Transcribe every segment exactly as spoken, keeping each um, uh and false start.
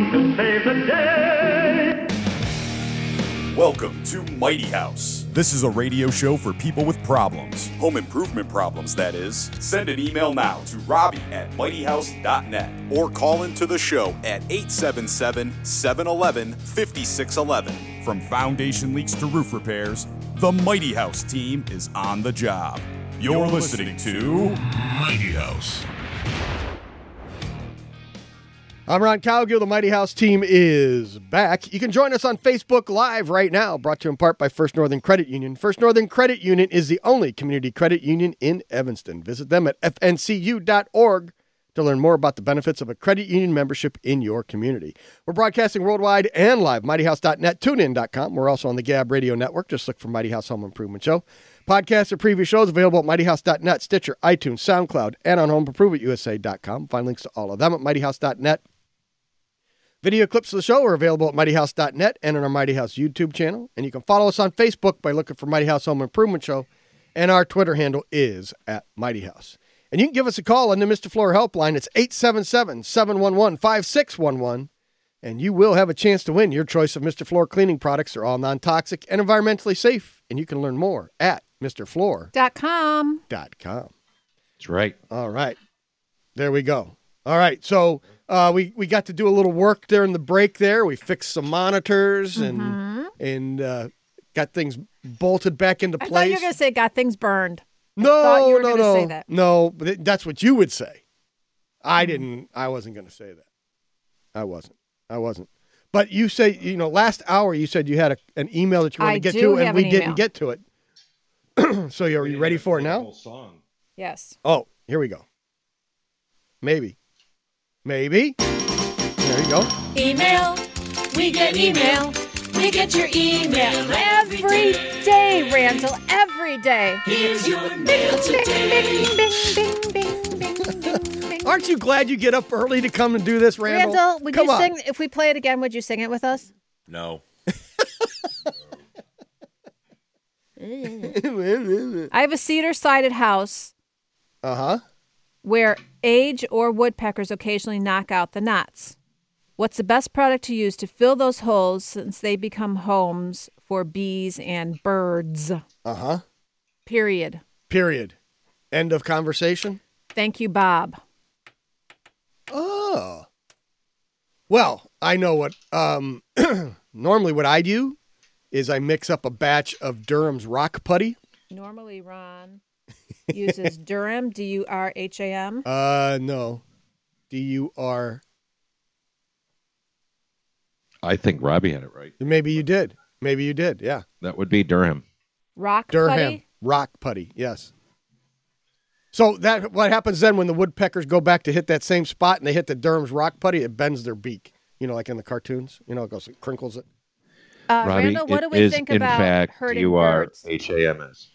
one to save the day. Welcome to Mighty House. This is a radio show for people with problems. Home improvement problems, that is. Send an email now to Robbie at mighty house dot net or call into the show at eight seven seven, seven one one, five six one one. From foundation leaks to roof repairs, the Mighty House team is on the job. You're, You're listening, listening to Mighty House. I'm Ron Cowgill. The Mighty House team is back. You can join us on Facebook Live right now, brought to you in part by First Northern Credit Union. First Northern Credit Union is the only community credit union in Evanston. Visit them at f n c u dot org to learn more about the benefits of a credit union membership in your community. We're broadcasting worldwide and live, mighty house dot net, tune in dot com. We're also on the Gab Radio Network. Just look for Mighty House Home Improvement Show. Podcasts or previous shows available at mighty house dot net, Stitcher, iTunes, SoundCloud, and on home improvement u s a dot com. Find links to all of them at mighty house dot net. Video clips of the show are available at mighty house dot net and on our Mighty House YouTube channel. And you can follow us on Facebook by looking for Mighty House Home Improvement Show. And our Twitter handle is at Mighty House. And you can give us a call on the Mister Floor helpline. It's eight seven seven, seven one one, five six one one. And you will have a chance to win your choice of Mister Floor cleaning products. They're all non-toxic and environmentally safe. And you can learn more at mister floor dot com. Dot com. That's right. All right. There we go. All right. So uh, we, we got to do a little work during the break there. We fixed some monitors and Mm-hmm. and uh, got things bolted back into I place. thought you were going to say got things burned. no, thought you were no, gonna no. say that. No, but it- that's what you would say. I didn't. I wasn't going to say that. I wasn't. I wasn't. But you say, you know, last hour you said you had a, an email that you wanted I to get do to, have and we an didn't email. get to it. So are you ready for it now? Song. Yes. Oh, here we go. Maybe. Maybe. There you go. Email, we get email, we get your email every Every day. day, Randall. Every day. Here's your mail Bing, today. bing, bing, bing, bing, bing, bing. Aren't you glad you get up early to come and do this, Randall? Randall, would Come you on. sing? If we play it again, would you sing it with us? No. I have a cedar-sided house Uh-huh. where age or woodpeckers occasionally knock out the knots. What's the best product to use to fill those holes since they become homes for bees and birds? Uh-huh. Period. Period. End of conversation? Thank you, Bob. Oh. Well, I know what, um, normally what I do is I mix up a batch of Durham's rock putty. Normally, Ron uses Durham, D U R H A M. Uh, no. D U R. I think Robbie had it right. Maybe you did. Maybe you did, yeah. That would be Durham. Rock Durham. putty? Rock putty, yes. So that what happens then when the woodpeckers go back to hit that same spot and they hit the Durham's rock putty, it bends their beak. You know, like in the cartoons. You know, it goes, it crinkles it. Uh, Robbie, Randall, what it do we is, think in about fact, hurting you are birds? H A M S.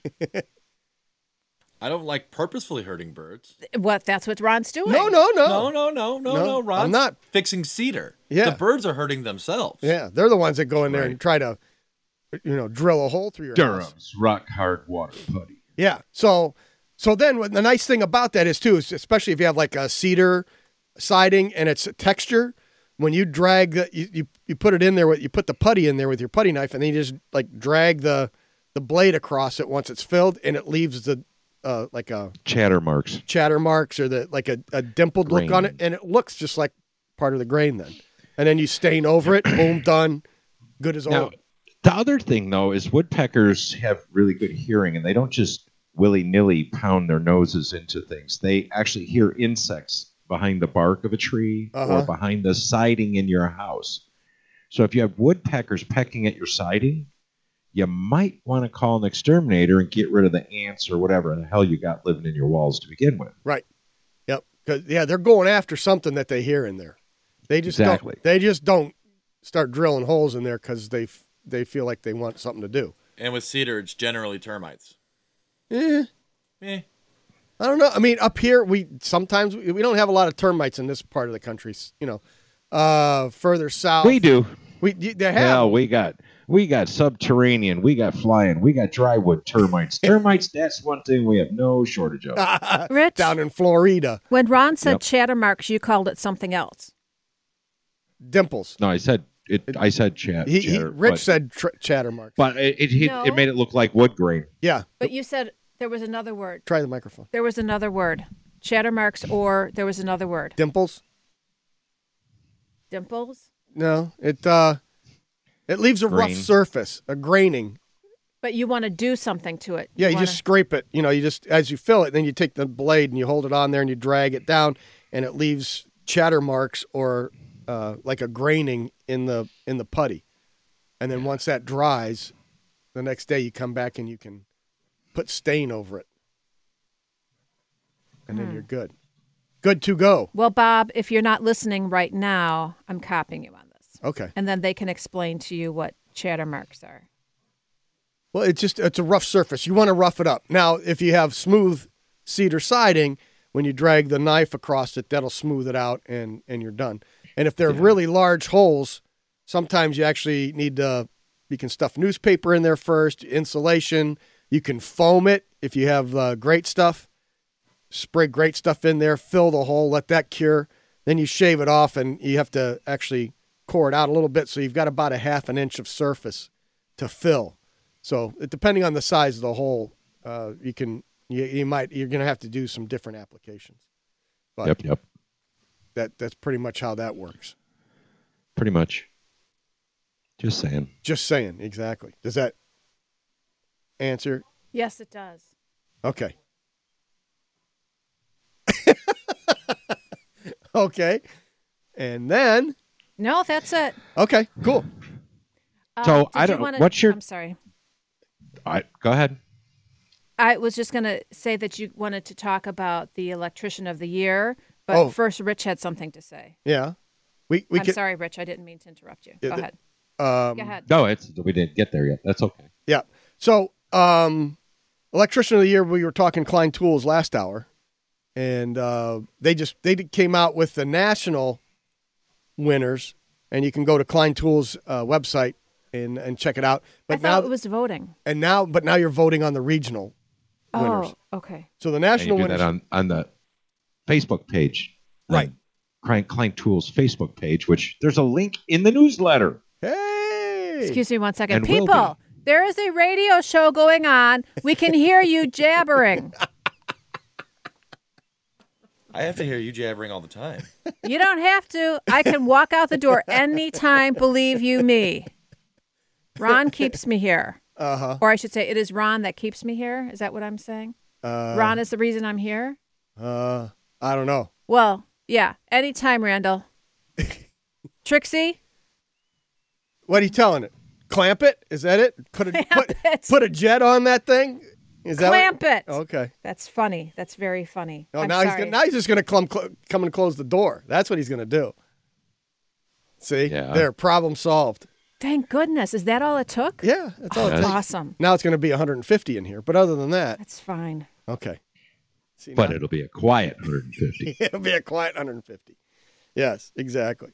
I don't like purposefully hurting birds. What? That's what Ron's doing. No, no, no. No, no, no, no, No, no. Ron's I'm not. fixing cedar. Yeah. The birds are hurting themselves. Yeah, they're the ones that go in there Right. and try to, you know, drill a hole through your house. Durham's rock hard water putty. Yeah. So, so then what the nice thing about that is too, is especially if you have like a cedar siding and it's a texture, when you drag the, you, you, you put it in there with, you put the putty in there with your putty knife and then you just like drag the, the blade across it once it's filled and it leaves the, uh, like a Chatter marks. chatter marks or the, like a, a dimpled look on it. Grain. And it looks just like part of the grain then. And then you stain over it, boom, done, good as Now, old. the other thing, though, is woodpeckers have really good hearing, and they don't just willy-nilly pound their noses into things. They actually hear insects behind the bark of a tree Uh-huh. or behind the siding in your house. So if you have woodpeckers pecking at your siding, you might want to call an exterminator and get rid of the ants or whatever the hell you got living in your walls to begin with. Right. Yep. 'Cause, yeah, they're going after something that they hear in there. They just Exactly. don't. They just don't start drilling holes in there because they f- they feel like they want something to do. And with cedar, it's generally termites. Eh, Eh. I don't know. I mean, up here we sometimes we, we don't have a lot of termites in this part of the country. s- You know, uh, further south We do. We y- they have Hell, we got we got subterranean, we got flying, we got drywood termites. Termites, that's one thing we have no shortage of. Rich, down in Florida. when Ron said Yep. chatter marks, you called it something else. Dimples. No, I said it. I said chat. He, he chatter, Rich but, said tr- chatter marks. but it it, it No. it made it look like wood grain. Yeah. But you said there was another word. Try the microphone. There was another word. Chatter marks, or there was another word. Dimples. Dimples? No, it uh, it leaves a rough Grain. surface, a graining. But you want to do something to it. Yeah, you wanna- just scrape it. You know, you just as you fill it, then you take the blade and you hold it on there and you drag it down, and it leaves chatter marks or uh, like a graining in the in the putty. And then once that dries, the next day you come back and you can put stain over it, and then you're good. Good to go. Well, Bob, if you're not listening right now, I'm copying you on this. Okay. And then they can explain to you what chatter marks are. Well, it's just it's a rough surface. You want to rough it up. Now, if you have smooth cedar siding, when you drag the knife across it, that'll smooth it out and, and you're done. And if they're really large holes, sometimes you actually need to, you can stuff newspaper in there first, insulation. You can foam it if you have uh, great stuff. Spray great stuff in there, fill the hole, let that cure. Then you shave it off and you have to actually core it out a little bit. So you've got about a half an inch of surface to fill. So it, depending on the size of the hole, uh, you can you, you might you're going to have to do some different applications. But Yep, yep. that that's pretty much how that works. Pretty much. Just saying. Just saying, exactly. Does that answer? Yes, it does. Okay. Okay. And then No, that's it. okay, cool. Uh, So, did I you don't- wanna- what's your- I'm sorry. I go ahead. I was just going to say that you wanted to talk about the electrician of the year, but Oh. first Rich had something to say. Yeah. We we I'm can sorry, Rich. I didn't mean to interrupt you. Yeah, Go the- ahead. um Go ahead. No, it's we didn't get there yet. That's okay. Yeah. So, um, electrician of the year, we were talking Klein Tools last hour, and uh, they just they did- came out with the national winners, and you can go to Klein Tools uh, website and and check it out. I But thought now it was voting. and now, but now you're voting on the regional winners. Oh, okay. So the And you national do winners, that on, on the Facebook page. Right. Klein, Klein Tools Facebook page, which there's a link in the newsletter. hey, Excuse me one second. And will People, there is a radio show going on. We can hear you jabbering. I have to hear you jabbering all the time. You don't have to. I can walk out the door anytime, believe you me. Ron keeps me here. uh huh, Or I should say, it is Ron that keeps me here. Is that what I'm saying? uh, Ron is the reason I'm here? uh, I don't know. Well, yeah. Anytime, Randall. Trixie? What are you telling it? Clamp it? Is that it? Put a Clamp put, it. put a jet on that thing? Is that Clamp what, it. Okay. That's funny. That's very funny. Oh, I'm now he's sorry. gonna, now he's just going to come cl- come and close the door. That's what he's going to do. See, Yeah. there, problem solved. Thank goodness. Is that all it took? Yeah, that's all it Yes. takes. Awesome. Now it's going to be one hundred fifty in here, but other than that, That's fine. okay. See, But now- it'll be a quiet one hundred fifty. it'll be a quiet one hundred fifty. Yes, exactly.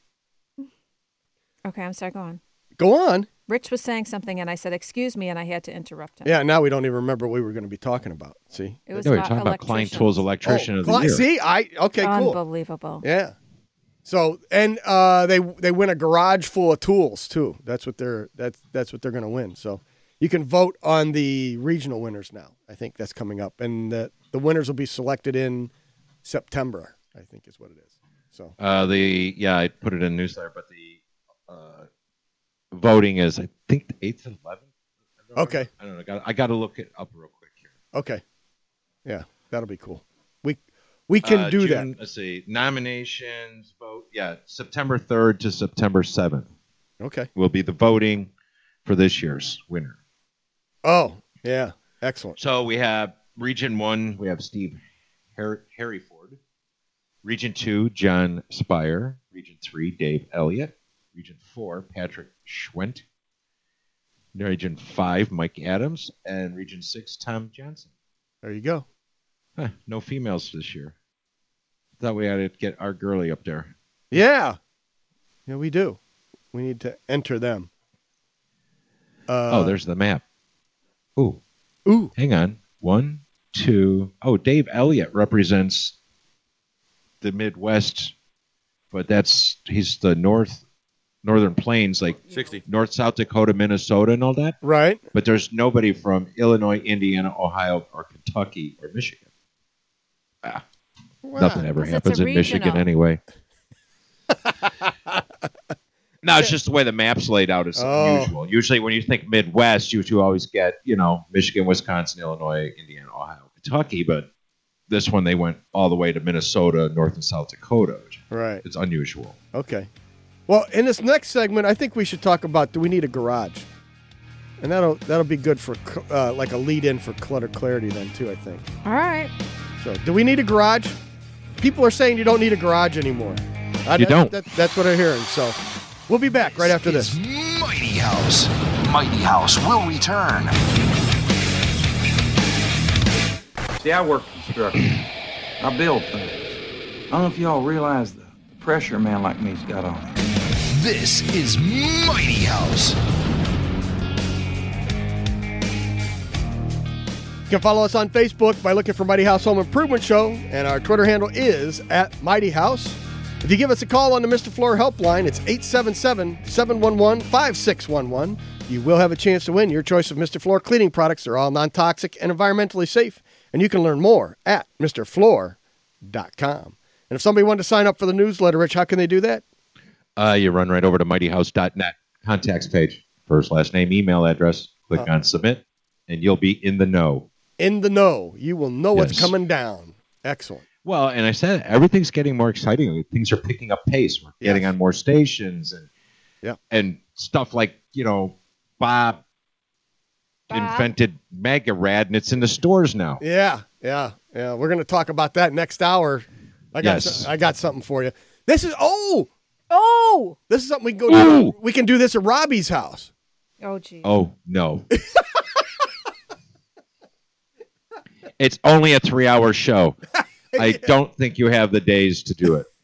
Okay, I'm sorry. Go on. Go on. Rich was saying something, and I said, excuse me, and I had to interrupt him. Yeah, now we don't even remember what we were going to be talking about. See? It was No, we're about talking about Klein electricians. Tools Electrician Oh, of the Cli- Year. See, I okay, cool. Unbelievable. Yeah. So and uh, they they win a garage full of tools too. That's what they're that's that's what they're going to win. So you can vote on the regional winners now. I think that's coming up, and the the winners will be selected in September. I think is what it is. So Uh, the yeah, I put it in the newsletter, but the uh, voting is I think the eighth and eleventh. okay, I don't know. I got I got to look it up real quick here. okay, yeah, that'll be cool. We we can Uh, do June, that. Let's see. Nominations vote. Yeah, September third to September seventh Okay. will be the voting for this year's winner. Oh yeah, excellent. So we have Region One. We have Steve Har- Harryford. Region Two, John Spire. Region Three, Dave Elliott. Region Four, Patrick Schwent. Region Five, Mike Adams, and Region Six, Tom Johnson. There you go. Huh, no females this year. Thought we had to get our girly up there. Yeah, yeah, we do. We need to enter them. Uh, oh, there's the map. Ooh, ooh. hang on. One, two. Oh, Dave Elliott represents the Midwest, but that's he's the North Northern Plains, like sixty. North, South Dakota, Minnesota, and all that. Right. But there's nobody from Illinois, Indiana, Ohio, or Kentucky, or Michigan. Ah, Wow. nothing ever 'Cause it's happens a in Michigan regional. anyway. No, it's just the way the map's laid out is Oh. unusual. Usually when you think Midwest, you, you always get, you know, Michigan, Wisconsin, Illinois, Indiana, Ohio, Kentucky. But this one, they went all the way to Minnesota, North and South Dakota, which Right. it's unusual. Okay. Well, in this next segment, I think we should talk about, do we need a garage? And that'll that'll be good for uh, like a lead-in for clutter clarity then too, I think. All right. So, do we need a garage? People are saying you don't need a garage anymore. I, You don't. That, that's what I'm hearing. So, we'll be back right after this. Is Mighty House. Mighty House will return. See, I work construction. I build things. I don't know if y'all realize the pressure a man like me's got on him. This is Mighty House. You can follow us on Facebook by looking for Mighty House Home Improvement Show, and our Twitter handle is at Mighty House. If you give us a call on the Mister Floor helpline, it's eight seven seven, seven one one, five six one one. You will have a chance to win your choice of Mister Floor cleaning products. They're all non-toxic and environmentally safe, and you can learn more at Mr Floor dot com. And if somebody wanted to sign up for the newsletter, Rich, how can they do that? Uh, you run right over to mighty house dot net, contacts page, first, last name, email address, click Uh. on submit, and you'll be in the know. In the know. You will know what's Yes. coming down. Excellent. Well, and I said everything's getting more exciting. Things are picking up pace. We're getting Yes. on more stations and Yeah. and stuff like, you know, Bob, Bob. invented Mega Rad, and it's in the stores now. Yeah, yeah, yeah. We're going to talk about that next hour. I got Yes. so- I got something for you. This is oh, Oh. this is something we can go Ooh. do. We can do this at Robbie's house. Oh, gee. Oh, no. It's only a three-hour show. I don't think you have the days to do it.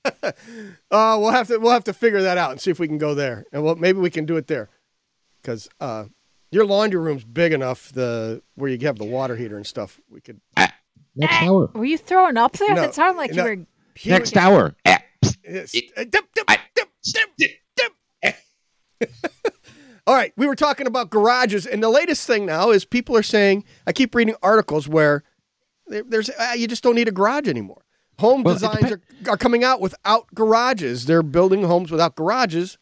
Uh, we'll have to we'll have to figure that out and see if we can go there, and well, maybe we can do it there, because uh, your laundry room's big enough. The where you have the water heater and stuff. We could Next hour. Were you throwing up there? No, That sounded like no. you were. Next hour. Eh, psst. Yes. Uh, dip, dip, dip, dip, dip. All right, we were talking about garages, and the latest thing now is people are saying, I keep reading articles where there- there's uh, you just don't need a garage anymore. Home Well, it designs are, are coming out without garages. They're building homes without garages,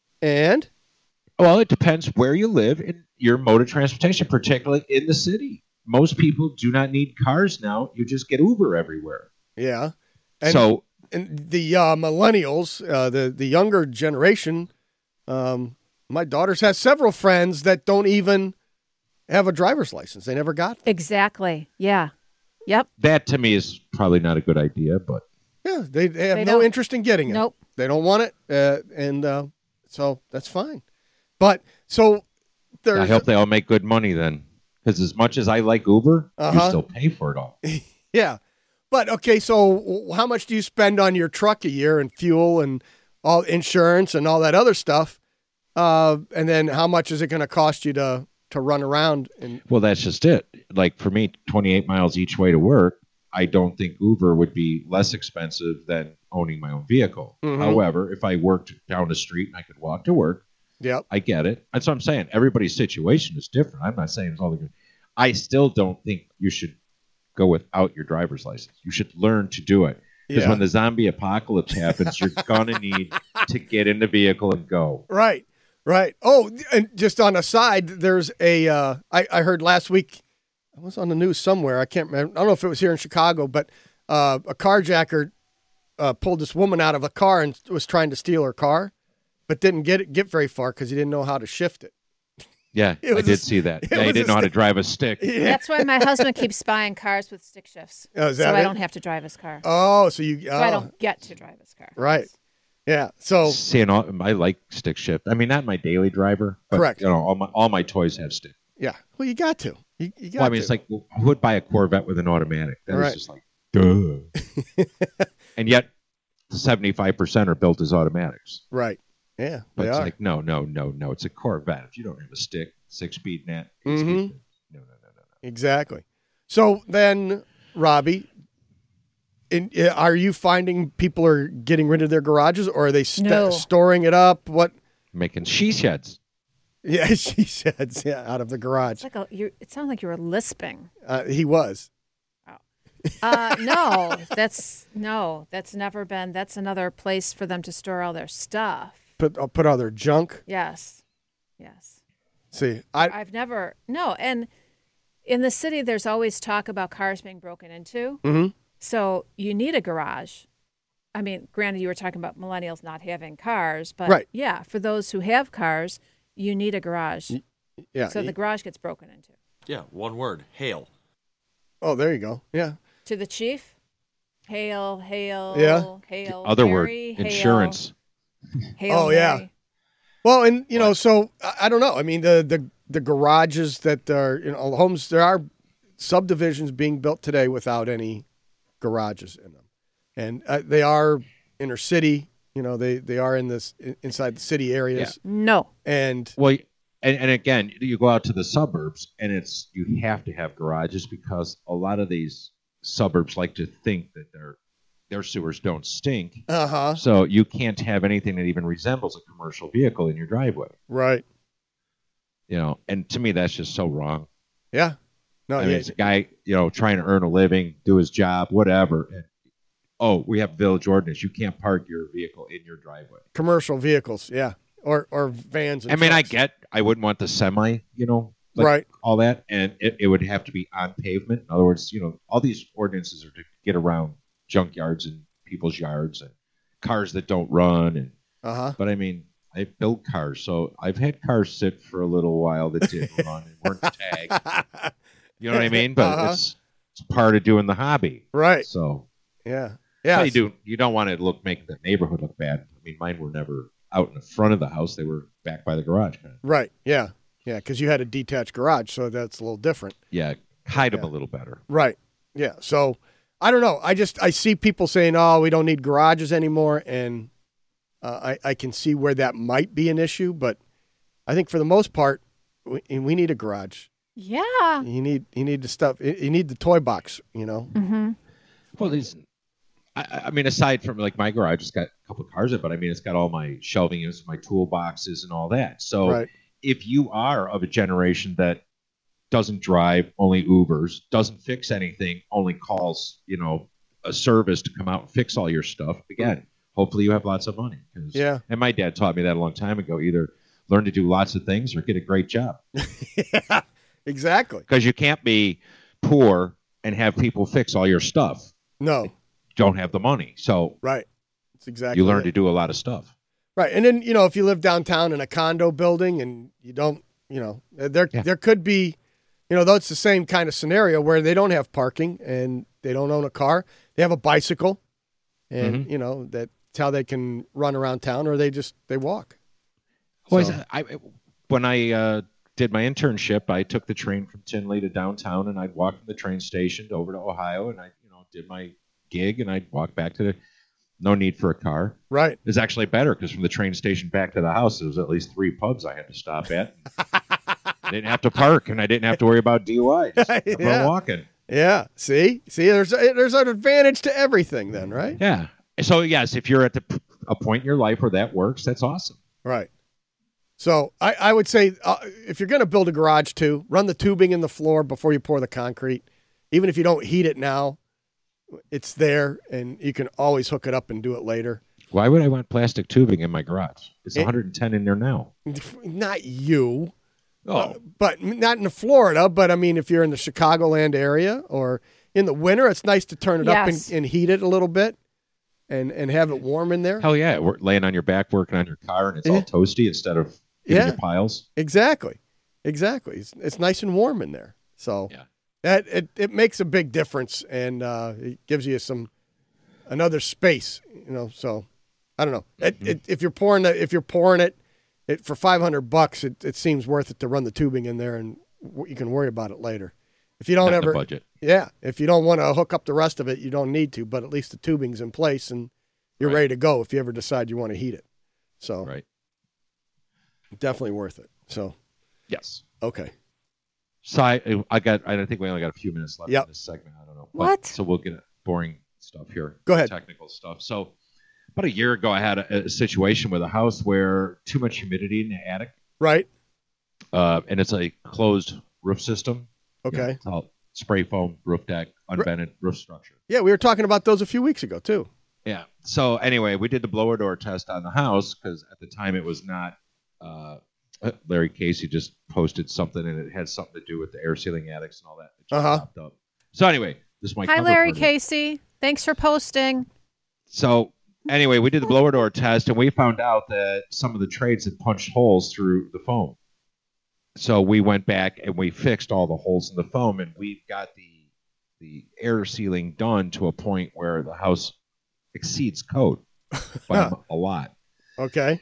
and Well, it depends where you live and your mode of transportation, particularly in the city. Most people do not need cars now. You just get Uber everywhere. yeah, and, so and the uh, millennials, uh, the the younger generation. Um, my daughters has several friends that don't even have a driver's license. They never got. Exactly. Yeah. Yep. that to me is probably not a good idea, but Yeah, they, they have They no don't. interest in getting it. Nope. They don't want it, uh, and uh, so that's fine. But so there's I hope they all make good money then. Because as much as I like Uber, Uh-huh. you still pay for it all. yeah. But okay, so w- how much do you spend on your truck a year and fuel and all insurance and all that other stuff? Uh, and then how much is it going to cost you to to run around? And Well, that's just it. Like for me, twenty-eight miles each way to work, I don't think Uber would be less expensive than owning my own vehicle. Mhm. However, if I worked down the street and I could walk to work, yep. I get it. That's what I'm saying. Everybody's situation is different. I'm not saying it's all the good. I still don't think you should go without your driver's license. You should learn to do it. Because Yeah. when the zombie apocalypse happens, you're going to need to get in the vehicle and go. Right. Right. Oh, and just on a side, there's a, uh, I, I heard last week, I was on the news somewhere. I can't remember. I don't know if it was here in Chicago, but uh, a carjacker uh, pulled this woman out of a car and was trying to steal her car, but didn't get it, get very far because he didn't know how to shift it. Yeah, It I was did a- see that. it Yeah, he was didn't a know how to stick. drive a stick. Yeah. That's why my husband keeps buying cars with stick shifts. Oh, is so that I it? don't have to drive his car. Oh, so you, So I oh, don't get to drive his car. right. Yeah. So, See, and all, I like stick shift. I mean, not my daily driver, but Correct. you know, all my all my toys have stick. yeah. Well, you got to. You, you got Well, I mean, to. it's like who would buy a Corvette with an automatic? That Right. is just like, duh. And yet, seventy-five percent are built as automatics. right. Yeah, But they it's are. like, no, no, no, no. It's a Corvette. If you don't have a stick, six-speed net, Mhm. eight-speed, no, no, no, no, no. Exactly. So then, Robbie, And uh, are you finding people are getting rid of their garages, or are they st- No. storing it up? What? Making she sheds. Yeah, she said, yeah, out of the garage. It's like a, you it sounded like you were lisping. Uh, he was. Uh, no, that's no, that's never been. That's another place for them to store all their stuff. Put uh, put all their junk. Yes, yes. See, I I've never no, and in the city, there's always talk about cars being broken into. Mm-hmm. So you need a garage. I mean, granted, you were talking about millennials not having cars, but Right. yeah, for those who have cars, you need a garage. yeah. So the garage gets broken into. Yeah, one word. Hail. Oh, there you go. Yeah. To the chief, hail, hail, Yeah. hail. Other word, Mary, hail, insurance. Hail Oh, yeah. Mary. Well, and you know, so I, I don't know. I mean, the the the garages that are, you know, homes. There are subdivisions being built today without any garages in them, and uh, they are inner city. You know, they they are in this inside the city areas. No. And Well, and, and again, you go out to the suburbs, and it's you have to have garages because a lot of these suburbs like to think that their their sewers don't stink. uh huh. So you can't have anything that even resembles a commercial vehicle in your driveway. Right. You know, and to me, that's just so wrong. Yeah. No. I yeah. mean, it's a guy, you know, trying to earn a living, do his job, whatever. And, oh, we have village ordinance. You can't park your vehicle in your driveway. Commercial vehicles. Yeah. Or or vans. And I mean, I trucks. get, I wouldn't want the semi, you know, like Right. all that, and it, it would have to be on pavement. In other words, you know, all these ordinances are to get around junkyards and people's yards and cars that don't run. And Uh huh. but I mean, I built cars, so I've had cars sit for a little while that didn't run and weren't tagged. You know what I mean? But Uh-huh. it's it's part of doing the hobby. Right. So Yeah. so Yeah. you do you don't want to look make the neighborhood look bad. I mean, mine were never out in the front of the house; they were back by the garage. Kind of. Right. Yeah. Yeah. Because you had a detached garage, so that's a little different. Yeah, hide them Yeah. a little better. Right. Yeah. So I don't know. I just I see people saying, "Oh, we don't need garages anymore," and uh, I I can see where that might be an issue, but I think for the most part, we, we need a garage. Yeah. You need you need the stuff. You need the toy box. You know. Mm-hmm. Well, these. I, I mean, aside from like my garage, it's got a couple of cars in it, but I mean, it's got all my shelving units, my toolboxes, and all that. So Right. if you are of a generation that doesn't drive, only Ubers, doesn't fix anything, only calls, you know, a service to come out and fix all your stuff, again, hopefully you have lots of money. 'Cause- Yeah. And my dad taught me that a long time ago. Either learn to do lots of things or get a great job. Yeah. Exactly. Because you can't be poor and have people fix all your stuff. No. Don't have the money. So Right. It's exactly. you learn it. to do a lot of stuff. Right. And then, you know, if you live downtown in a condo building and you don't, you know, there Yeah. there could be, you know, though it's the same kind of scenario where they don't have parking and they don't own a car. They have a bicycle and, Mhm. you know, that's how they can run around town, or they just, they walk. Well, So- I, when I uh, did my internship, I took the train from Tinley to downtown, and I'd walk from the train station over to Ohio, and I, you know, did my gig, and I'd walk back to the. No need for a car. Right. It's actually better because from the train station back to the house, there was at least three pubs I had to stop at. I didn't have to park, and I didn't have to worry about D U I. Just kept on Yeah. walking. Yeah. See, see, there's, a, there's an advantage to everything then, right? Yeah. So yes, if you're at the a point in your life where that works, that's awesome. Right. So I, I would say uh, if you're going to build a garage too, run the tubing in the floor before you pour the concrete. Even if you don't heat it now, it's there, and you can always hook it up and do it later. Why would I want plastic tubing in my garage? It's It- one hundred ten in there now. Not you, Oh, uh, but not in Florida. But I mean, if you're in the Chicagoland area or in the winter, it's nice to turn it up Yes. and, and heat it a little bit, and and have it warm in there. hell yeah! We're laying on your back, working on your car, and it's Yeah. all toasty instead of giving Yeah. you piles. Exactly, exactly. It's, it's nice and warm in there. So Yeah. that it, it makes a big difference, and uh, it gives you some another space, you know. So I don't know. It, it, if you're pouring it, if you're pouring it, it for five hundred bucks, it, it seems worth it to run the tubing in there, and w- you can worry about it later. If you don't Not in the ever, budget. yeah, if you don't want to hook up the rest of it, you don't need to. But at least the tubing's in place, and you're Right. ready to go if you ever decide you want to heat it. So Right. definitely worth it. So Yes. okay. So I, I got. I think we only got a few minutes left Yep. in this segment. I don't know. But- What? So we'll get a boring stuff here. Go ahead. Technical stuff. So about a year ago, I had a, a situation with a house where too much humidity in the attic. Right. Uh, and it's a closed roof system. Okay. Yeah, it's all spray foam, roof deck, unvented roof structure. Yeah, we were talking about those a few weeks ago, too. Yeah. So anyway, we did the blower door test on the house because at the time it was not uh, – Larry Casey just posted something, and it had something to do with the air sealing attics and all that. It just Uh-huh. popped up. So anyway, this is my Hi, cover Larry for it. Casey. Thanks for posting. So anyway, we did the blower door test, and we found out that some of the trades had punched holes through the foam. So we went back and we fixed all the holes in the foam, and we got the the air sealing done to a point where the house exceeds code by a lot. Okay.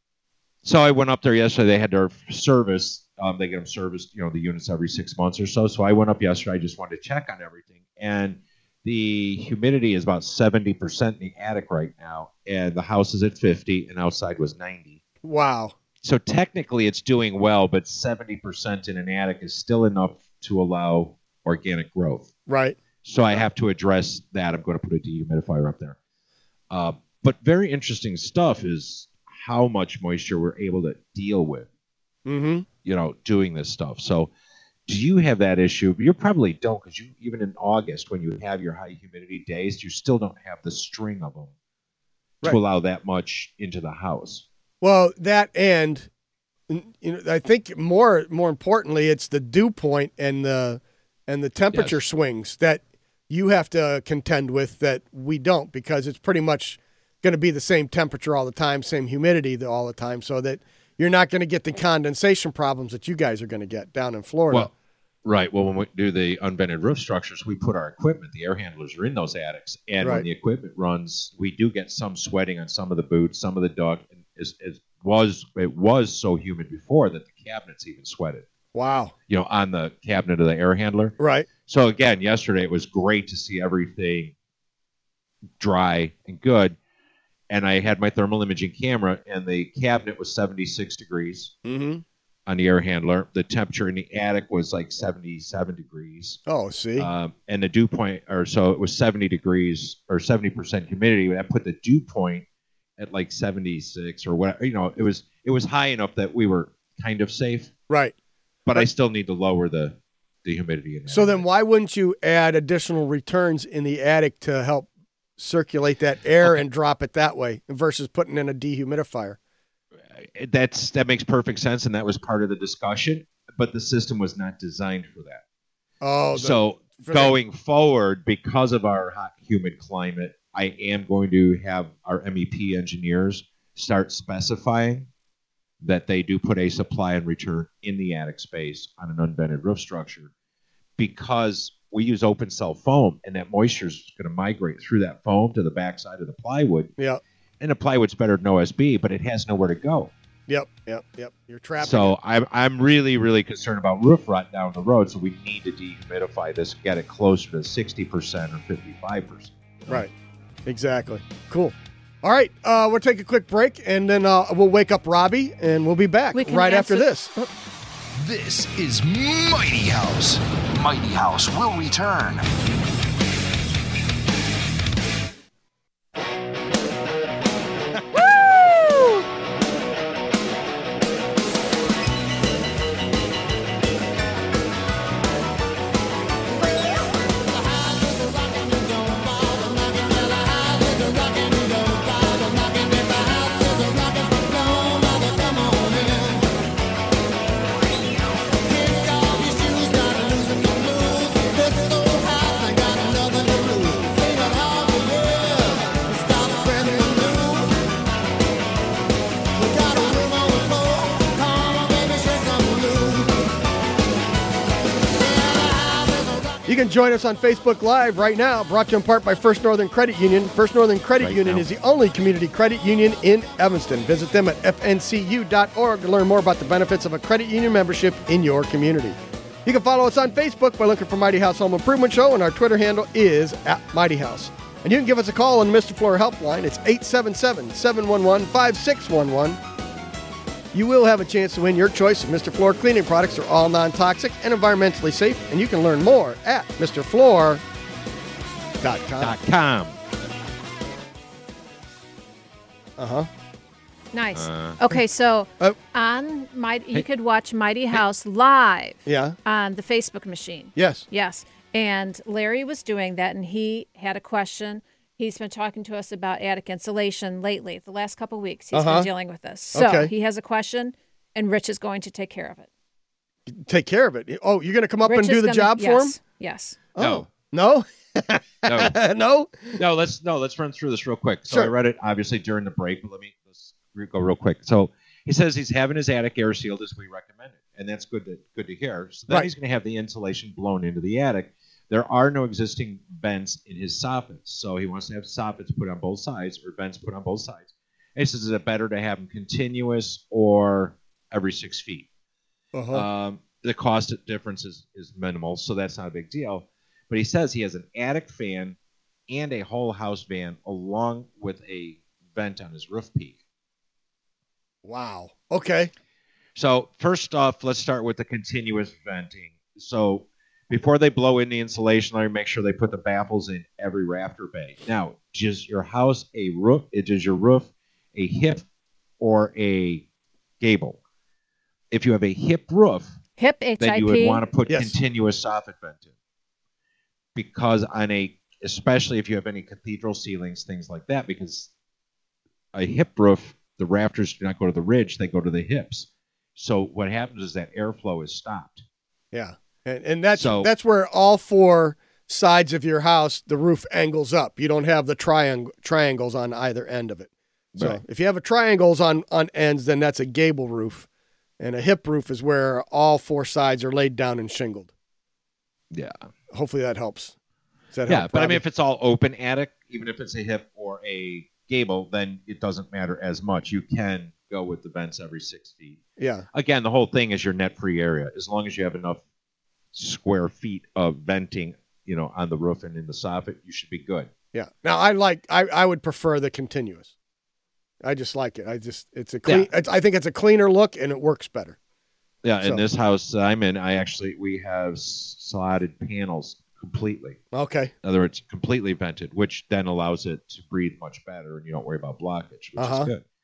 So I went up there yesterday. They had their service. Um, they get them serviced, you know, the units every six months or so. So I went up yesterday. I just wanted to check on everything. And the humidity is about seventy percent in the attic right now. And the house is at fifty, and outside was ninety. Wow. So technically it's doing well, but seventy percent in an attic is still enough to allow organic growth. Right. So I have to address that. I'm going to put a dehumidifier up there. Uh, but very interesting stuff is how much moisture we're able to deal with, Mm-hmm. you know, doing this stuff. So do you have that issue? You probably don't, because you even in August when you have your high humidity days, you still don't have the string of them Right. to allow that much into the house. Well, that and you know, I think more more importantly, it's the dew point and the and the temperature Yes. swings that you have to contend with that we don't, because it's pretty much going to be the same temperature all the time, same humidity the- all the time, so that you're not going to get the condensation problems that you guys are going to get down in Florida. Well, right. Well, when we do the unvented roof structures, we put our equipment, the air handlers are in those attics. And Right. when the equipment runs, we do get some sweating on some of the boots, some of the duct. And it, it, was, it was so humid before that the cabinets even sweated, wow. you know, on the cabinet of the air handler. Right. So, again, yesterday it was great to see everything dry and good. And I had my thermal imaging camera, and the cabinet was seventy-six degrees. Mm-hmm. On the air handler. The temperature in the attic was like seventy-seven degrees. Oh, see. Um, and the dew point, or so it was seventy degrees or seventy percent humidity. That put the dew point at like seventy-six or whatever. You know, it was it was high enough that we were kind of safe. Right. But I still need to lower the, the humidity in the So attic. then why wouldn't you add additional returns in the attic to help circulate that air Okay. and drop it that way versus putting in a dehumidifier? That's that makes perfect sense, and that was part of the discussion. But the system was not designed for that. Oh, the, So for going forward, because of our hot, humid climate, I am going to have our M E P engineers start specifying that they do put a supply and return in the attic space on an unvented roof structure, because we use open cell foam, and that moisture is going to migrate through that foam to the backside of the plywood. yeah, And the plywood's better than O S B, but it has nowhere to go. yep, yep, yep. You're trapped. So I'm I'm really really concerned about roof rot down the road. So we need to dehumidify this, get it closer to sixty percent or fifty-five percent. Right. Exactly. Cool. All right. Uh, we'll take a quick break, and then uh, we'll wake up Robbie, and we'll be back We can right after answer- this. Oh, This is Mighty House. Mighty House will return. woo! You can join us on Facebook Live right now, brought to you in part by First Northern Credit Union. First Northern Credit Right Union now. is the only community credit union in Evanston. Visit them at F N C U dot org to learn more about the benefits of a credit union membership in your community. You can follow us on Facebook by looking for Mighty House Home Improvement Show, and our Twitter handle is at Mighty House. And you can give us a call on the Mister Floor helpline. It's eight seven seven, seven one one, five six one one. You will have a chance to win your choice of Mister Floor cleaning products. They're all non-toxic and environmentally safe, and you can learn more at Mister Floor Dot com. Dot com. Uh-huh. Nice. Uh, Okay, so Oh. on my, you Hey. could watch Mighty House live Yeah. on the Facebook machine. Yes. Yes. And Larry was doing that, and he had a question. He's been talking to us about attic insulation lately. The last couple of weeks, he's Uh-huh. been dealing with this. So Okay. he has a question, and Rich is going to take care of it. Take care of it. Oh, you're going to come up Rich and do is the gonna- job for him? yes, Yes. Oh. No? No. No? No, let's no, let's run through this real quick. So Sure. I read it obviously during the break, but let me let's re- go real quick. So he says he's having his attic air sealed as we recommended, and that's good to good to hear. So then Right. he's going to have the insulation blown into the attic. There are no existing vents in his soffits, so he wants to have soffits put on both sides or vents put on both sides. And he says, is it better to have them continuous or every six feet? Uh-huh. Um, the cost difference is, is minimal, so that's not a big deal. But he says he has an attic fan and a whole house fan along with a vent on his roof peak. Wow. Okay. So first off, let's start with the continuous venting. So before they blow in the insulation, let me make sure they put the baffles in every rafter bay. Now, does your house a roof? Does your roof a hip or a gable? If you have a hip roof, Hip H I P. then you would want to put Yes. continuous soffit vent in. Because on a, especially if you have any cathedral ceilings, things like that, because a hip roof, the rafters do not go to the ridge, they go to the hips. So what happens is that airflow is stopped. Yeah. And, and that's So- that's where all four sides of your house, the roof angles up. You don't have the triang- triangles on either end of it. So Right. if you have a triangles on, on ends, then that's a gable roof. And a hip roof is where all four sides are laid down and shingled. Yeah. Hopefully that helps. Does that Yeah, help, but I Robbie? mean, if it's all open attic, even if it's a hip or a gable, then it doesn't matter as much. You can go with the vents every six feet. Yeah. Again, the whole thing is your net-free area. As long as you have enough square feet of venting, you know, on the roof and in the soffit, you should be good. Yeah. Now I like I, I would prefer the continuous. I just like it. I just it's a clean. Yeah. It's, I think it's a cleaner look and it works better. Yeah, in So- this house I'm in, I actually we have slotted panels completely. Okay. In other words, completely vented, which then allows it to breathe much better, and you don't worry about blockage, which Uh-huh. is good.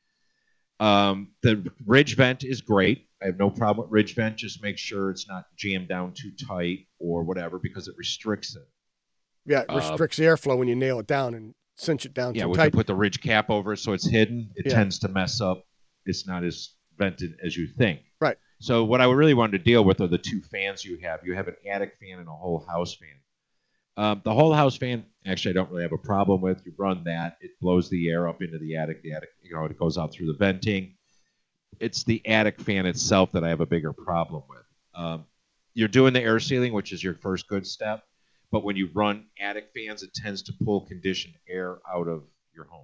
Um, the ridge vent is great. I have no problem with ridge vent. Just make sure it's not jammed down too tight or whatever, because it restricts it. Yeah, it Uh, restricts the airflow when you nail it down and cinch it down Yeah, too when tight. you put the ridge cap over it so it's hidden, it Yeah. tends to mess up. It's not as vented as you think. Right. So what I really wanted to deal with are the two fans you have. You have an attic fan and a whole house fan. Um, the whole house fan, actually, I don't really have a problem with. You run that, it blows the air up into the attic. The attic, you know, it goes out through the venting. It's the attic fan itself that I have a bigger problem with. Um, you're doing the air sealing, which is your first good step. But when you run attic fans, it tends to pull conditioned air out of your home.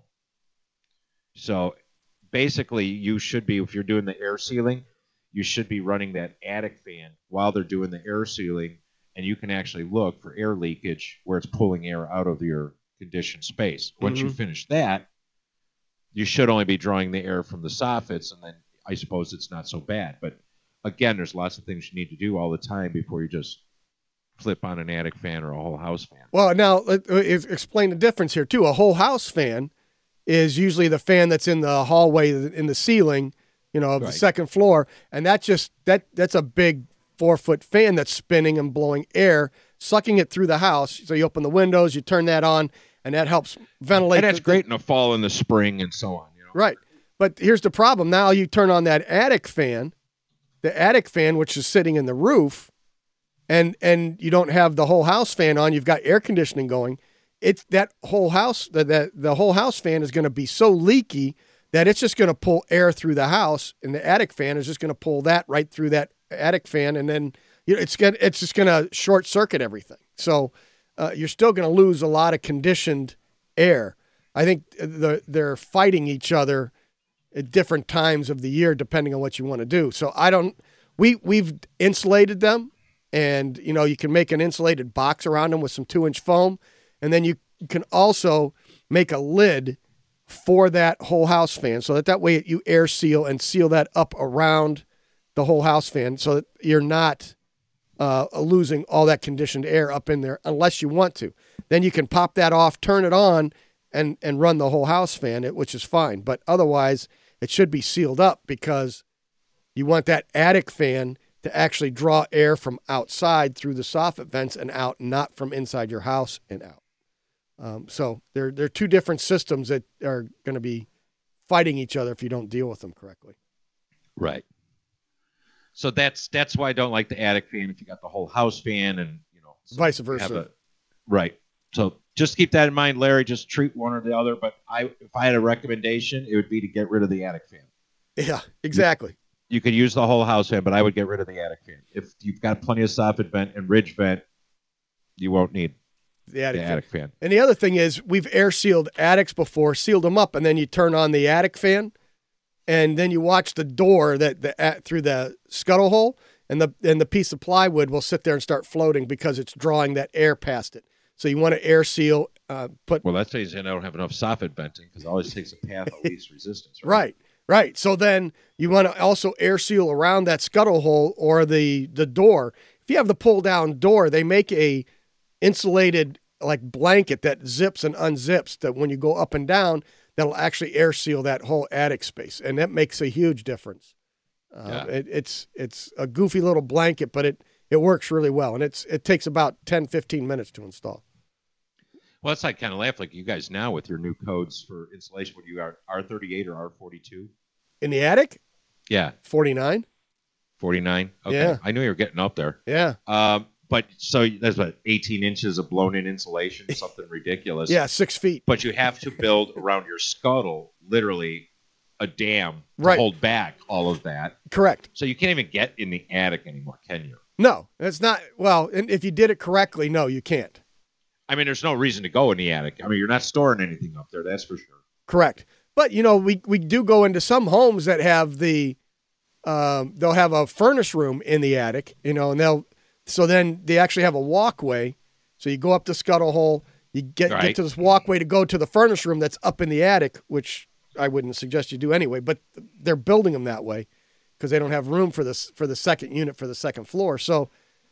So basically, you should be, if you're doing the air sealing, you should be running that attic fan while they're doing the air sealing, and you can actually look for air leakage where it's pulling air out of your conditioned space. Once you Mhm. finish that, you should only be drawing the air from the soffits, and then I suppose it's not so bad. But again, there's lots of things you need to do all the time before you just flip on an attic fan or a whole house fan. Well, now let, uh, ex- explain the difference here too. A whole house fan is usually the fan that's in the hallway in the ceiling, you know, of Right. the second floor, and that just that that's a big four foot fan that's spinning and blowing air, sucking it through the house. So you open the windows, you turn that on, and that helps ventilate. And that's the- great in the fall and the spring and so on. You know? Right. But here's the problem. Now you turn on that attic fan, the attic fan, which is sitting in the roof, and and you don't have the whole house fan on. You've got air conditioning going. It's that whole house, the, the, the whole house fan is going to be so leaky that it's just going to pull air through the house, and the attic fan is just going to pull that right through that attic fan, and then you know, it's going it's just going to short circuit everything. So uh, you're still going to lose a lot of conditioned air. I think the, they're fighting each other at different times of the year, depending on what you want to do. So I don't, we, we've insulated them, and, you know, you can make an insulated box around them with some two inch foam. And then you can also make a lid for that whole house fan, so that that way you air seal and seal that up around the whole house fan, so that you're not uh, losing all that conditioned air up in there unless you want to. then you can pop that off, turn it on, and and run the whole house fan, which is fine. But otherwise, it should be sealed up because you want that attic fan to actually draw air from outside through the soffit vents and out, not from inside your house and out. Um, so they're, they're two different systems that are going to be fighting each other if you don't deal with them correctly. Right. So that's that's why I don't like the attic fan if you got the whole house fan and, you know. So vice versa. A, right. So just keep that in mind, Larry. Just treat one or the other. But I, if I had a recommendation, it would be to get rid of the attic fan. Yeah, exactly. You, you could use the whole house fan, but I would get rid of the attic fan. If you've got plenty of soffit vent and ridge vent, you won't need the attic, the fan. attic fan. And the other thing is we've air sealed attics before, sealed them up, and then you turn on the attic fan, and then you watch the door that the at, through the scuttle hole, and the and the piece of plywood will sit there and start floating because it's drawing that air past it. So you want to air seal. Uh, put well, that's saying I don't have enough soffit venting because it always takes a path of least resistance. Right? right, right. So then you want to also air seal around that scuttle hole or the the door. If you have the pull down door, they make a insulated like blanket that zips and unzips that when you go up and down, that'll actually air seal that whole attic space, and that makes a huge difference. Uh, yeah. it, it's it's a goofy little blanket, but it it works really well, and it's it takes about ten, fifteen minutes to install. Well, that's like kind of laugh like you guys now with your new codes for insulation. What you are R thirty-eight or R forty-two in the attic? Yeah, forty-nine. forty-nine. Okay, yeah. I knew you were getting up there. Yeah. Um, but so that's what eighteen inches of blown-in insulation, something ridiculous. Yeah, six feet. But you have to build around your scuttle, literally, a dam to right. hold back all of that. Correct. So you can't even get in the attic anymore, can you? No, it's not. Well, and if you did it correctly, no, you can't. I mean, there's no reason to go in the attic. I mean, you're not storing anything up there, that's for sure. Correct. But, you know, we, we do go into some homes that have the, um, they'll have a furnace room in the attic, you know, and they'll, so then they actually have a walkway. So you go up the scuttle hole, you get, right. get to this walkway to go to the furnace room that's up in the attic, which I wouldn't suggest you do anyway, but they're building them that way because they don't have room for this, for the second unit for the second floor. So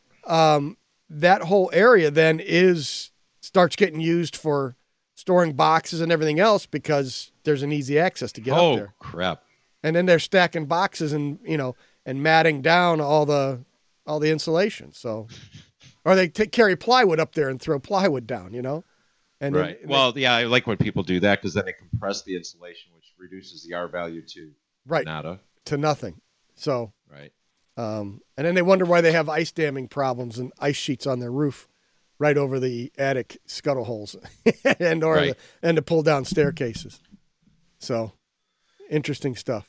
um, that whole area then is, starts getting used for storing boxes and everything else because there's an easy access to get oh, up there. Oh, crap. And then they're stacking boxes and, you know, and matting down all the all the insulation. So, or they t- carry plywood up there and throw plywood down, you know? And right. Then, well, they, yeah, I like when people do that because then they compress the insulation, which reduces the R value to right. nada. To nothing. So, right. Um, and then they wonder why they have ice damming problems and ice sheets on their roof right over the attic scuttle holes and or right. the, and to pull down staircases. So, interesting stuff.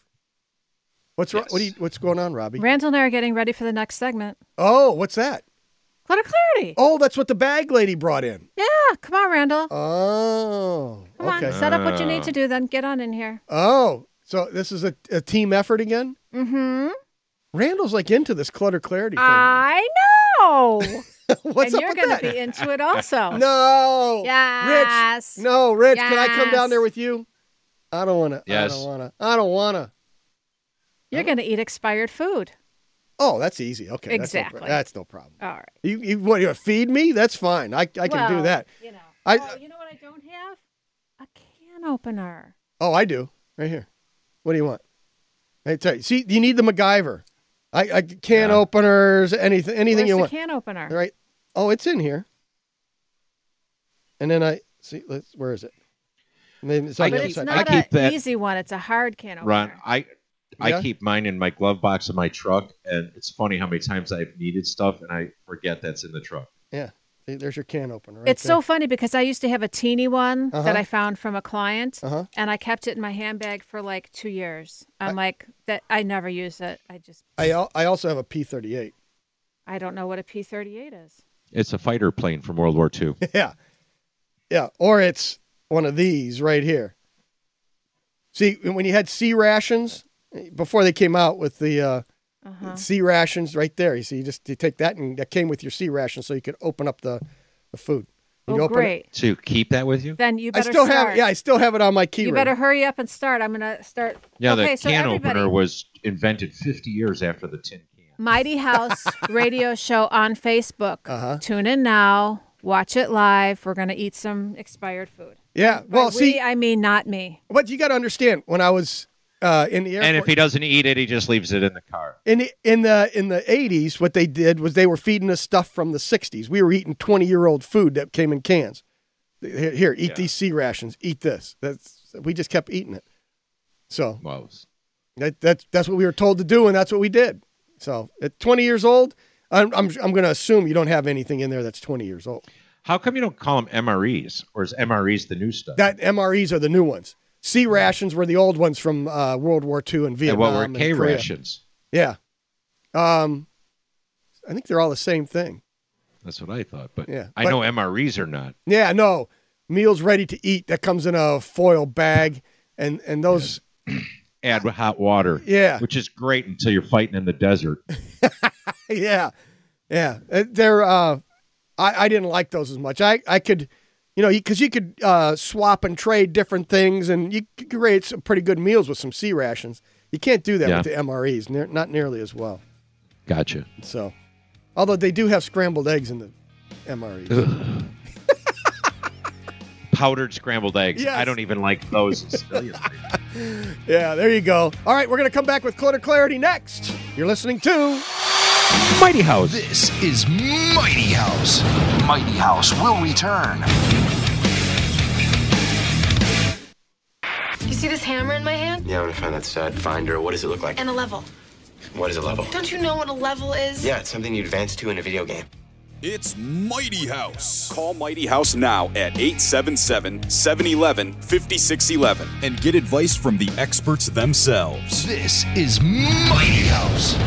What's yes. what do you, what's going on, Robbie? Randall and I are getting ready for the next segment. Oh, what's that? Clutter Clarity. Oh, that's what the bag lady brought in. Yeah, come on, Randall. Oh, come okay. on, set up what you need to do, then get on in here. Oh, so this is a, a team effort again? Mm-hmm. Randall's like into this Clutter Clarity thing. I know. What's and up you're with going that? to be into it also. No. Yes. Rich. No, Rich, yes. can I come down there with you? I don't want to. Yes. I don't want to. I don't want to. You're going to eat expired food. Oh, that's easy. Okay. Exactly. That's no, that's no problem. All right. You you want to feed me? That's fine. I I can well, do that. You know. I, oh, you know what I don't have? A can opener. Oh, I do. Right here. What do you want? I tell you. See, you need the MacGyver. I, I can yeah. openers, anything, anything Where's you the want. Can opener. Right. Oh, it's in here. And then I see. Let's. Where is it? And then it's on I the But other it's side. not I keep an that- easy one. It's a hard can opener. Ron, I Yeah? I keep mine in my glove box in my truck, and it's funny how many times I've needed stuff and I forget that's in the truck. Yeah. See, there's your can opener. Right It's there. so funny because I used to have a teeny one Uh-huh. that I found from a client, Uh-huh. and I kept it in my handbag for like two years. I'm like that. I never use it. I just I al- I also have a P thirty-eight. I don't know what a P thirty-eight is. It's a fighter plane from World War Two. Yeah. Yeah. Or it's one of these right here. See, when you had C rations, before they came out with the uh, Uh-huh. C rations right there, you see, you just you take that and that came with your C ration so you could open up the, the food. When you Oh, open it- great. To keep that with you? Then you I better still start. have it. Yeah, I still have it on my key You ring. better hurry up and start. I'm gonna start. Yeah, okay, the so can everybody, opener was invented fifty years after the tin can. Mighty House Radio Show on Facebook. Uh-huh. Tune in now. Watch it live. We're going to eat some expired food. Yeah. Well, By see, we, I mean not me. but you got to understand when I was uh, in the airport. And if he doesn't eat it, he just leaves it in the car. In the in the in the eighties, what they did was they were feeding us stuff from the sixties. We were eating twenty year old food that came in cans. Here, here eat Yeah. these C rations. Eat this. That's we just kept eating it. So Well, that, that's that's what we were told to do, and that's what we did. So at twenty years old, I'm I'm, I'm going to assume you don't have anything in there that's twenty years old. how come you don't call them M R Es? Or is M R Es the new stuff? That M R Es are the new ones. C rations were the old ones from uh, World War Two and and Vietnam. what were and K Korea. rations? Yeah. Um, I think they're all the same thing. That's what I thought. But Yeah, I but- know M R Es are not. Yeah, no. Meals ready to eat that comes in a foil bag, and and those. Add hot water. Yeah. Which is great until you're fighting in the desert. Yeah, yeah. Uh, They're. Uh, I I didn't like those as much. I I could, you know, because you could uh, swap and trade different things, and you could create some pretty good meals with some C rations. You can't do that Yeah. with the M R Es, ne- not nearly as well. Gotcha. So, although they do have scrambled eggs in the M R Es. Powdered scrambled eggs. Yes. I don't even like those in civilian. Yeah, there you go. All right, we're going to come back with Clutter Clarity next. You're listening to Mighty House. This is Mighty House. Mighty House will return. You see this hammer in my hand? Yeah, I'm gonna find that stud finder. What does it look like? And a level. What is a level? Don't you know what a level is? Yeah, it's something you advance to in a video game. It's Mighty House. Call Mighty House now at eight seven seven, seven one one, five six one one and get advice from the experts themselves. This is Mighty House.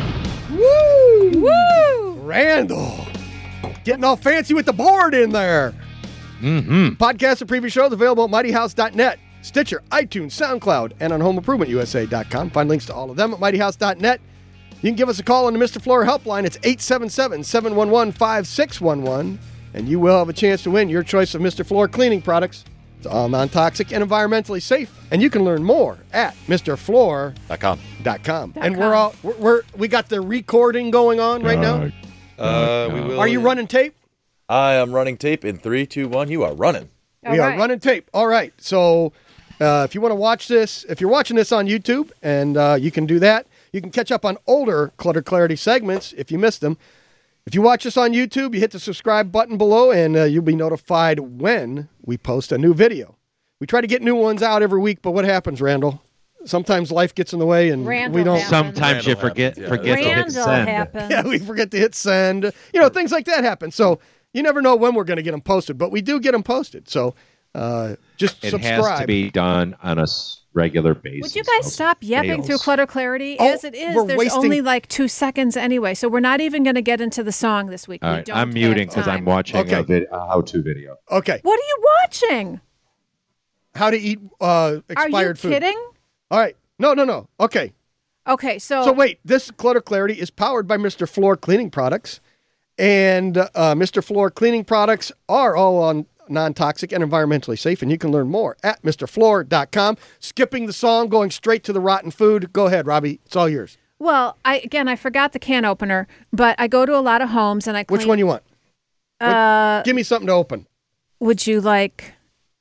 Woo! Woo! Randall. Getting all fancy with the board in there. Mm-hmm. Podcasts and previous shows available at mighty house dot net, Stitcher, iTunes, SoundCloud, and on home improvement u s a dot com. Find links to all of them at mighty house dot net. You can give us a call on the Mister Floor helpline. It's eight seven seven, seven one one, five six one one, and you will have a chance to win your choice of Mister Floor cleaning products. It's all non-toxic and environmentally safe, and you can learn more at Mister Floor Dot com. dot com. Dot And com. we're all we're, we're we got the recording going on right now. Uh, we will. Are you running tape? I am running tape in three, two, one. You are running. All we right. are running tape. All right. So uh, if you want to watch this, if you're watching this on YouTube, and uh, you can do that, you can catch up on older Clutter Clarity segments if you missed them. If you watch us on YouTube, you hit the subscribe button below, and uh, you'll be notified when we post a new video. We try to get new ones out every week, but what happens, Randall? Sometimes life gets in the way, and Randall we don't. happens. Sometimes you Randall forget happens, yeah. forget to hit Randall send. happens. Yeah, we forget to hit send. You know, things like that happen. So you never know when we're going to get them posted, but we do get them posted. So uh, just It subscribe. has to be done on a s- regular basis. Would you guys else stop yapping fails. through Clutter Clarity? Oh, As it is, we're there's wasting- only like two seconds anyway, so we're not even going to get into the song this week. All We right, don't I'm have muting because time. I'm watching Okay. a, vid- a how-to video. Okay. What are you watching? How to eat uh, expired Are you food. kidding? All right. No, no, no. Okay. Okay, so, So wait, this Clutter Clarity is powered by Mister Floor Cleaning Products. And uh, Mister Floor Cleaning Products are all on non-toxic and environmentally safe. And you can learn more at Mister Floor dot com. Skipping the song, going straight to the rotten food. Go ahead, Robbie. It's all yours. well, I again, I forgot the can opener, but I go to a lot of homes and I clean. Which one you want? What- Uh, Give me something to open. would you like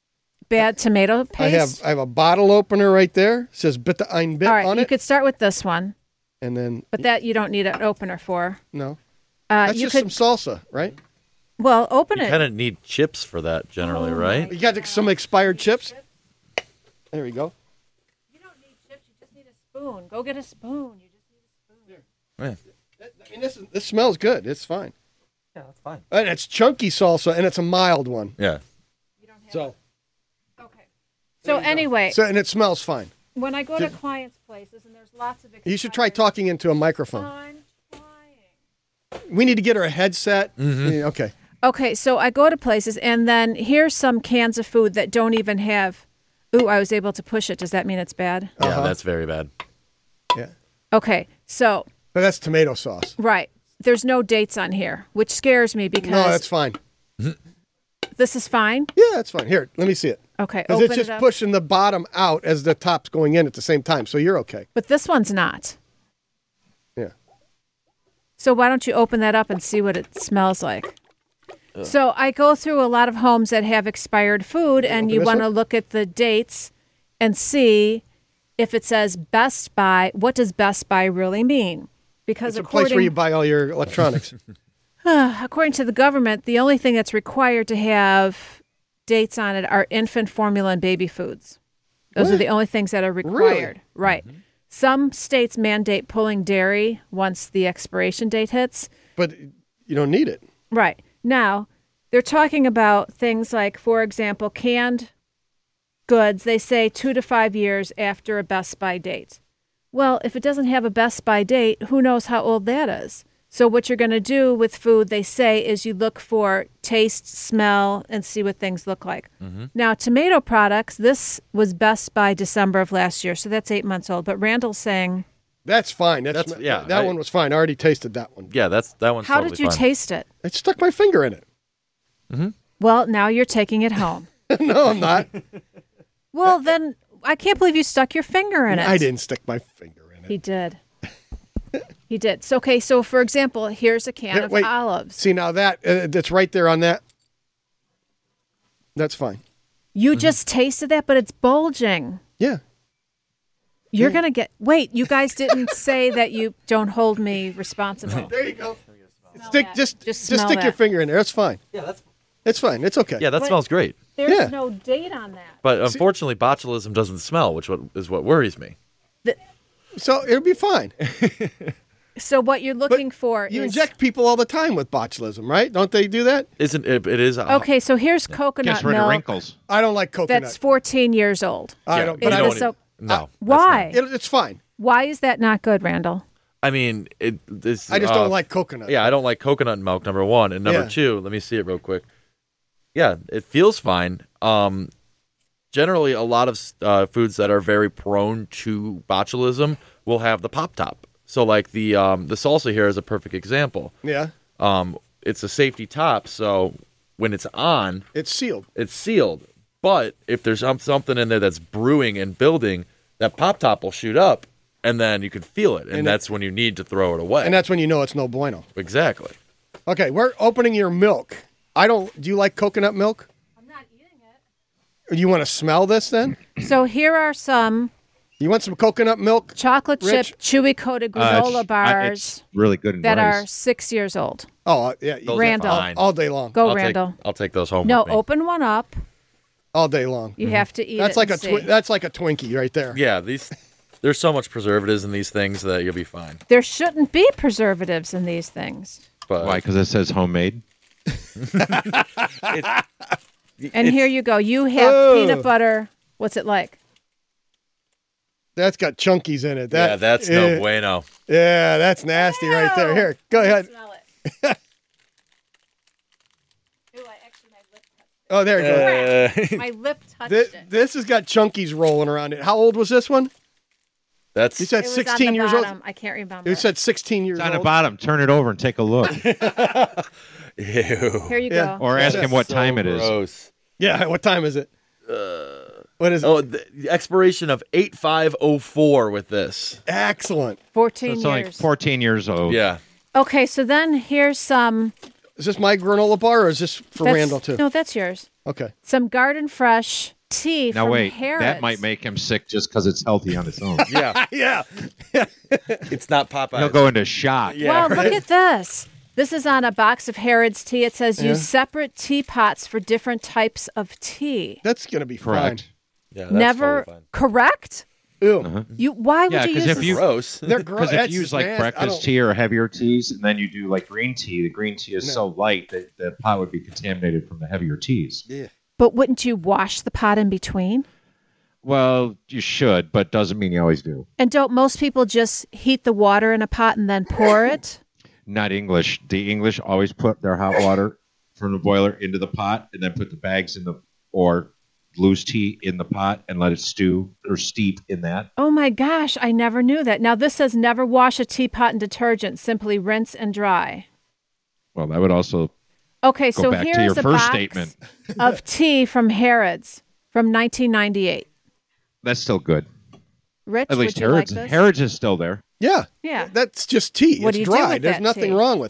bad tomato paste? I have I have a bottle opener right there. It says Bitte ein Bit All right, on you it. could start with this one, And then, but that you don't need an opener for. no. Uh, That's you just could, some salsa, right? well, open You it. kind of need chips for that, generally, right? You got some expired chips? There we go. You don't need chips. You just need a spoon. Go get a spoon. You just need a spoon. Yeah, I mean, this is, this smells good. It's fine. yeah that's fine. And it's chunky salsa, and it's a mild one. Yeah. So, Okay. So anyway, so and it smells fine. when I go to clients' places and there's lots of You should try expired- talking into a microphone. I'm trying. We need to get her a headset. Mm-hmm. Yeah, okay. Okay, so I go to places and then here's some cans of food that don't even have. Ooh, I was able to push it. Does that mean it's bad? Yeah, Uh-huh. that's very bad. Yeah. Okay, so But that's tomato sauce. right, there's no dates on here, which scares me because No, that's fine. this is fine. Yeah, that's fine. Here, let me see it. Okay, Because open it's just it up. pushing the bottom out as the top's going in at the same time. So you're okay. But this one's not. Yeah. So why don't you open that up and see what it smells like? So I go through a lot of homes that have expired food, and you this want to one? look at the dates and see if it says Best Buy. What does Best Buy really mean? Because It's a place according, where you buy all your electronics. according to the government, the only thing that's required to have dates on it are infant formula and baby foods. Those are What? the only things that are required. Right. Some states mandate pulling dairy once the expiration date hits. But you don't need it. Right. Now, they're talking about things like, for example, canned goods. They say two to five years after a Best Buy date. Well, if it doesn't have a Best Buy date, who knows how old that is? So what you're going to do with food, they say, is you look for taste, smell, and see what things look like. Mm-hmm. Now, tomato products, this was Best Buy December of last year, so that's eight months old. But Randall's saying, That's fine. That's, That's- yeah, That I- one was fine. I already tasted that one. Yeah, that's that one's how totally did you fine. taste it? I stuck my finger in it. Well, now you're taking it home. No, I'm not. Well, then I can't believe you stuck your finger in it. I didn't stick my finger in it. He did. He did. So, okay, so for example, here's a can Here, of wait. olives. See, now that, uh, that's right there on that. That's fine. You just tasted that, but it's bulging. Yeah. You're going to get. Wait, you guys didn't say that you don't hold me responsible. There you go. Stick, that. just, Just just, smell stick your that. finger in there. It's fine. Yeah, that's It's fine. It's okay. yeah, that Wait. smells great. There's Yeah. no date on that. But unfortunately, botulism doesn't smell, which what, is what worries me. So it'll be fine. So what you're looking for You is. inject people all the time with botulism, right? Don't they do that? Isn't it? It is. Uh, Okay, so here's coconut Gets rid milk. of wrinkles. I don't like coconut. That's fourteen years old. I yeah, don't. you But I don't don't. so- need- no. Why? It, it's fine. Why is that not good, Randall? I mean, it. This, I just uh, don't like coconut. Yeah, I don't like coconut milk. Number one, and number Yeah. two. Let me see it real quick. Yeah, it feels fine. Um, generally, a lot of uh, foods that are very prone to botulism will have the pop top. So, like the um, the salsa here is a perfect example. Yeah. Um, it's a safety top, so when it's on, It's sealed. it's sealed. But if there's some- something in there that's brewing and building, that pop top will shoot up, and then you can feel it, and, And it- that's when you need to throw it away. And that's when you know it's no bueno. exactly. Okay, we're opening your milk. I don't. Do you like coconut milk? I'm not eating it. You want to smell this then? So here are some You want some coconut milk? chocolate Rich? chip, chewy coated Uh, granola I- bars it's really good in that rice. are six years old. Oh, uh, yeah. Those are Randall. fine. All day long. Go, I'll Randall. Take, I'll take those home. No, with me. open one up. All day long. You have to eat That's it. like a and twi- see. that's like a Twinkie right there. Yeah, these. There's so much preservatives in these things that you'll be fine. There shouldn't be preservatives in these things. But Why? Because it says homemade. And here you go. You have Oh. peanut butter. What's it like? That's got chunkies in it. That, yeah, that's yeah, no bueno. Yeah, that's nasty right there. Here, go ahead. Smell it. Ooh, I actually, my lip touched Oh, there you go. Uh, it. My lip touched This, it. this has got chunkies rolling around it. How old was this one? that's You said It was sixteen on the years bottom. old. I can't remember. You said sixteen years It's on the old. bottom. Turn it over and take a look. ew. Here you Yeah. go. Or ask him what So time it is. gross. Yeah, what time is it? what is it? Oh, the, the expiration of eight five oh four with this. Excellent. So fourteen it's only years. fourteen years old. Yeah. Okay, so then here's some. Is this my granola bar or is this for that's- Randall too? No, that's yours. Okay. Some Garden Fresh tea Now from wait, Harrods. that might make him sick just because it's healthy on its own. Yeah. Yeah. It's not Popeye. He'll go into shock. Yeah. Well, look at this. This is on a box of Harrods tea. It says Yeah. use separate teapots for different types of tea. That's gonna be Correct. Yeah, that's Never totally fine. correct? fine. Ew. You why would Yeah, you 'cause use if this? you- Gross. They're gross. Because if you use like nasty. I breakfast don't- tea or heavier teas, and then you do like green tea, the green tea is No. so light that the pot would be contaminated from the heavier teas. Yeah. But wouldn't you wash the pot in between? Well, you should, but doesn't mean you always do. And don't most people just heat the water in a pot and then pour it? Not English. The English always put their hot water from the boiler into the pot and then put the bags in the or loose tea in the pot and let it stew or steep in that. Oh my gosh, I never knew that. Now this says never wash a teapot in detergent, simply rinse and dry. Well, that would also Okay, go so back to here's your a first box statement. of tea from Harrods from nineteen ninety-eight. That's still good. Rich, At least would you like Harrods, this? Harrods is still there. Yeah. Yeah. That's just tea. What it's do you do dry. with There's that nothing tea? wrong with that.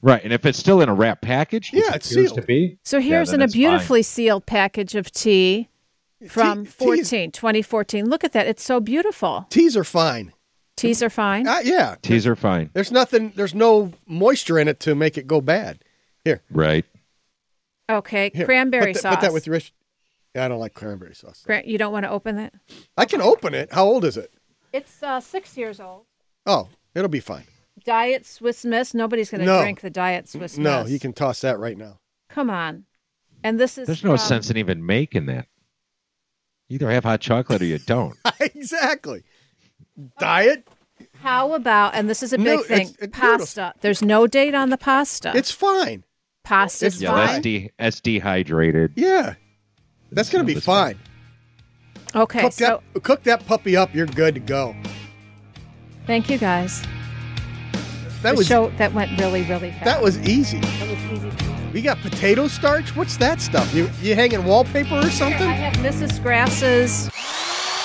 Right, and if it's still in a wrap package, Yeah, which it's appears sealed. to be. So here's yeah, in then a it's beautifully fine. sealed package of tea from Tea- fourteen, twenty fourteen. Look at that. It's so beautiful. Teas are fine. Teas are fine. Uh, yeah. Teas are fine. There's nothing. There's no moisture in it to make it go bad. Here. Right. Okay, Here. cranberry put sauce. That, put that with your. Yeah, I don't like cranberry sauce. Cran- you don't want to open it? I can open it. How old is it? It's uh, six years old. Oh, it'll be fine. Diet Swiss Miss. Nobody's going to No. drink the Diet Swiss Miss. No, you can toss that right now. Come on. And this is There's no from- sense in even making that. Either have hot chocolate or you don't. Exactly. Diet. How about, and this is a big No, thing, it's- it's pasta. There's no date on the pasta. It's fine. Pasta's it's Yeah, that's, fine. de- that's dehydrated. Yeah, that's gonna be It's fine. Okay, Cook so that. Cook that puppy up. You're good to go. thank you guys. That the was show that went really, really fast. that was easy. That was easy. peasy. We got potato starch. What's that stuff? You you hanging wallpaper or Here, something? I have Missus Grass's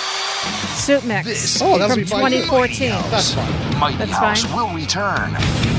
soup mix This Oh, that'll from be fine. twenty fourteen. That's fine. Mighty That's House fine. will return